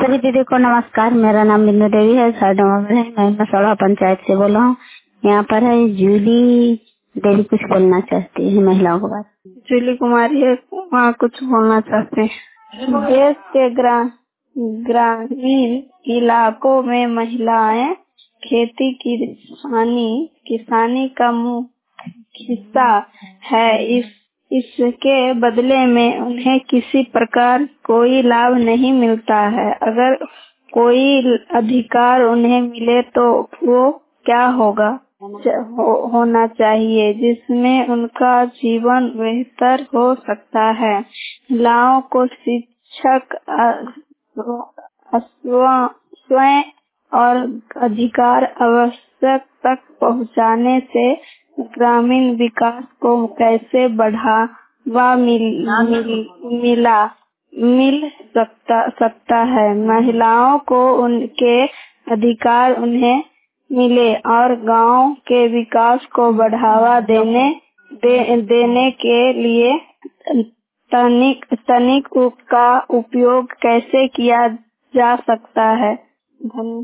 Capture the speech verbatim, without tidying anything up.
सभी दीदी को नमस्कार। मेरा नाम बिंदु देवी है। साइडों में मैं मसौड़ा पंचायत से बोल रहा हूँ। यहाँ पर है जूली देवी, कुछ बोलना चाहती है महिलाओं के बारे में। जूली कुमारी है, वहाँ कुछ बोलना चाहते हैं। देश के ग्रा, ग्रामीण इलाकों में महिलाएं खेती किसानी किसानी का मुख्य हिस्सा है। इस इसके बदले में उन्हें किसी प्रकार कोई लाभ नहीं मिलता है। अगर कोई अधिकार उन्हें मिले तो वो क्या होगा हो, होना चाहिए जिसमें उनका जीवन बेहतर हो सकता है। महिलाओं को शिक्षक स्वयं और अधिकार आवश्यक तक पहुंचाने से ग्रामीण विकास को कैसे बढ़ावा मिल, मिल, मिला मिल सकता सकता है। महिलाओं को उनके अधिकार उन्हें मिले और गांव के विकास को बढ़ावा देने दे, देने के लिए तनिक तनिक का उपयोग कैसे किया जा सकता है। धन्यवाद।